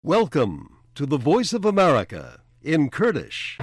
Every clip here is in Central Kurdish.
Welcome to the Voice of America in Kurdish.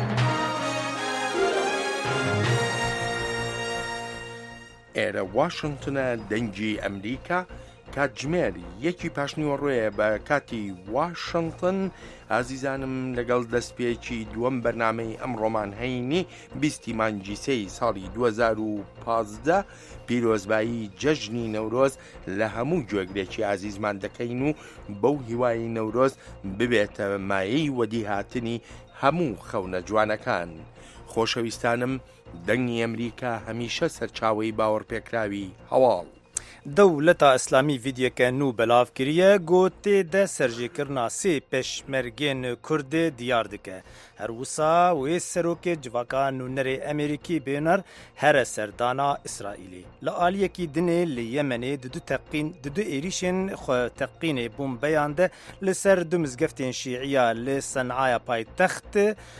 ئێرە واشنگتنە دەنگی ئەمریکا کاتژمێر یەکی پاشنیوەڕۆیە بە کاتی واشنگتن. ئازیزانم لەگەڵ دەستپێکی دووەم بەرنامەی ئەمڕۆمان هەینی 20 مانگی سەی ساڵی 2015 پیرۆزبایی جەژنی نەورۆز لە هەموو گوێگرێکی ئازیزمان دەکەین و بەو هیوای نەورۆز ببێتە مایەی وەدیهاتنی هەموو خەونە جوانەکان. خۆشەویستانم، دەنگی ئەمریکا هەمیشە سەرچاوەی باوەڕپێکراوی هەواڵ دەوڵەتە ئیسلامی ڤیدیۆکە نو بەلاو کریە گوتێ دە سەرژێکردنا سێ پێشمەرگێن کوردێ دیار دکە. هەروسا وێ سەرۆکێ جڤاکا نونەرێ ئەمریکی بێنەر هەرە سەردانا ئیسرائیلی لە ئالیەکی دنێ لە یەمەنێ ددو ئێریشên xwe teqînê bombeyan de li ser du mizgeftên şîîya li Senaya paytext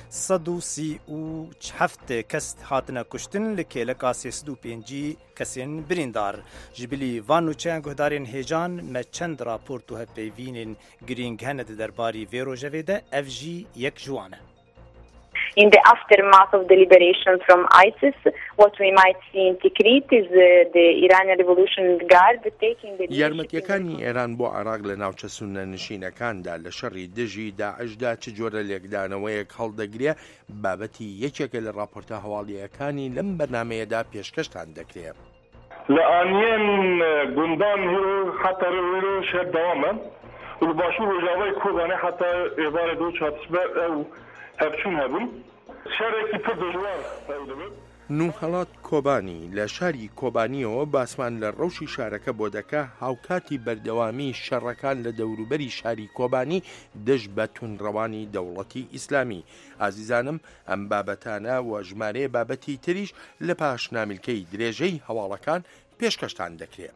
137 kes hatine kuştin li kêleka 305 kesên birîndar. Ji bilî van nûçeyan guhdarên hêjan me çend raport û hevpeyvînên girîng hene di derbarî vê rojevê de, ev jî yek ji wan e. In the aftermath of the liberation from ISIS, what we might see in Tikrit is the Iranian Revolution Guard taking the یارمەتیەکانی ئێران بۆ عێراق لە ناوچە سونە نشینەکاندا لە شەڕی دژی داعشدا چ جۆرە لێکدانەوەیەک هەڵدەگرێ بابەتی یەکێکە لە راپۆرتە هەواڵیەکانی لەم بەرنامەیەدا پێشکەشتان دەکرێت. لە ئانیەن گوندان هیرو حتا هیرو شەر دەوامە و باشوور ڕۆژاوای کۆبانە حتا ئێوارە دۆ چاتسبە ئەو هەرچوون هەبوون شارێکی پڕ دژوار دەبێت. نوهەڵات کۆبانی لە شاری کۆبانیەوە باسمان لە ڕەوشی شارەکە بۆ دەکا هاوکاتی بەردەوامی شەڕەکان لە دەوروبەری شاری کۆبانی دەش بە تونڕەوانی دەوڵەتی ئیسلامی. ئازیزانم، ئەم بابەتانە و ژمارەیە بابەتی تریش لە پاشنامیلکەی درێژەی هەواڵەکان پێشکەشتان دەکرێت.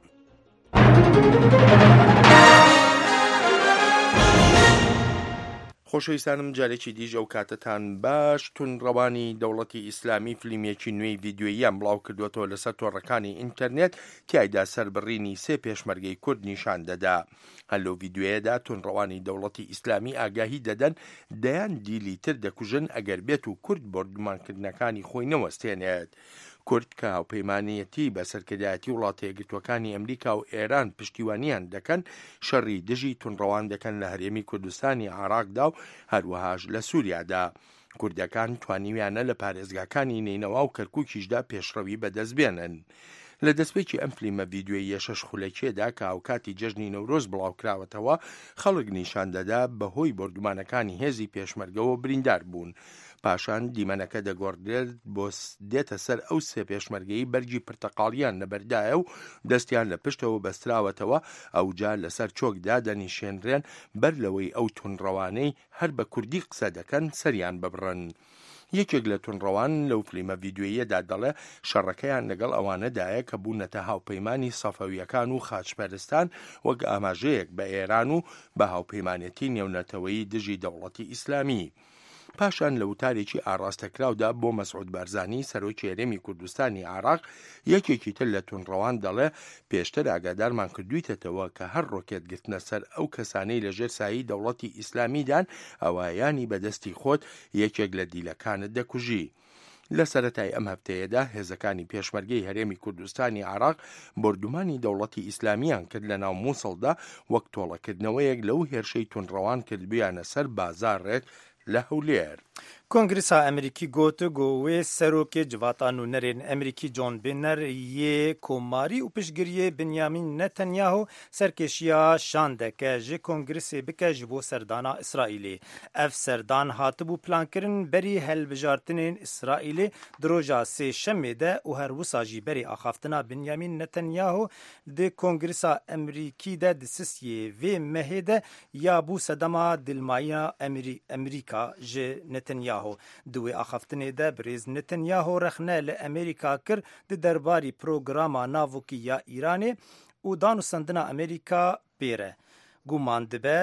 خۆشەویستانم، جارێکی دیژ ئەو کاتتان باش. تونڕەوانی دەوڵەتی ئیسلامی فلیمێکی نوێی ڤیدیۆییان بڵاو کردوێتەوە لەسەر تۆڕەکانی ئینتەرنێت تیایدا سەربڕینی سێ پێشمەرگەی کورد نیشان دەدا. هەر لەو ڤیدیۆیەدا تونڕەوانی دەوڵەتی ئیسلامی ئاگاهی دەدەن دەیان دیلی تر دەکوژن ئەگەر بێت و کورد بردومانکردنەکانی خۆی نەوەستێنێت. کورد کە هاوپەیمانیەتی بە سەرکردایەتی وڵاتە یەکگرتووەکانی ئەمریکا و ئێران پشتیوانیان دەکەن، شەڕی دژی تونڕەوان دەکەن لە هەرێمی کوردستانی عێراقدا و هەروەهاش لە سووریادا. کوردەکان توانیویانە لە پارێزگاکانی نینەوا و کەرکووکیشدا پێشڕەوی بەدەست بێنن. لە دەستپێکی ئەم فلیمە ڤیدیۆی یەشەش خولەکێدا کە هاوکاتی جەژنی نەورۆز بڵاو کراوەتەوە، خەڵک نیشان دەدا بەهۆی بردومانەکانی هێزی پێشمەرگەوە بریندار بوون. پاشان دیمەنەکە دەگۆڕدرێت بۆ دێتە سەر ئەو سێ پێشمەرگەی بەرگی پرتەقاڵیان لەبەردایە و دەستیان لە پشتەوە بەستراوەتەوە، ئەوجا لەسەر چۆکدا دەنیشێنرێن بەر لەوەی ئەو تونڕەوانەی هەر بە کوردی قسە دەکەن سەریان ببڕن. یەکێک لە تونڕەوان لەو فلیمە ڤیدیۆیەدا دەڵێ شەڕەکەیان لەگەڵ ئەوانەدایە کە بوونەتە هاوپەیمانی سەفەویەکان و خاچپەرستان وەک ئاماژەیەک بە ئێران و بە هاوپەیمانەتی نێونەتەوەی دژی دەوڵەتی ئیسلامی. پاشان لە وتارێکی ئاڕاستەکراودا بۆ مەسعود بارزانی سەرۆکی هەرێمی کوردستانی عێراق، یەکێکی تر لە تونڕەوان دەڵێ پێشتر ئاگادارمان کردوویتەوە کە هەر ڕۆکێت گرتنە سەر ئەو کەسانەی لەژێر سایی دەوڵەتی ئیسلامیدان ئەوایانی بەدەستی خۆت یەکێک لە دیلەکانت دەکوژی. لە سەرەتای ئەم هەفتەیەدا هێزەکانی پێشمەرگەی هەرێمی کوردستانی عێراق بردومانی دەوڵەتی ئیسلامیان کرد لە ناو مووسڵدا وەک تۆڵەکردنەوەیەک لەو هێرشەی تونڕەوان کردبیانە سەر بازارێک لە هەولێر. کنگرسا ئەمریکی گوت گوێ سەرۆکێ جڤاتا نونەرێن ئەمریکی جۆن بێنەر یê کۆماری û piştgiriyê Binyamîn Netanyahu serkêşiya şan deke ji kongresê bike ji bo serdana İsraîlê. Ev serdan hatibû plankirin berî helbijartinên İsraîlê di roja sêşemê de û her wisa jî berî axaftina Binyamîn Netanyahu di Kongresa Emerîkî de di sisyê vê mehê de ya bû sedema dilmayiya Emerîka ji Netanyahu. دوێ ئاخەفتنێ de birêz Netanyahu rexne li Amerîka kir di derbarî programa navokî ya Îranê û danûstandina Amerîka pêre. Guman dibe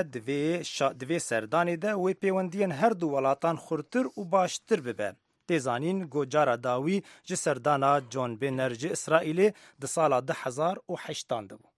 divê serdanê de wê pêwendiyên her du welatan xurtir û baştir bibe. Têzanîn gocara dawî ji serdana John Boehner ji İsraîlê di sala 2008 de bû.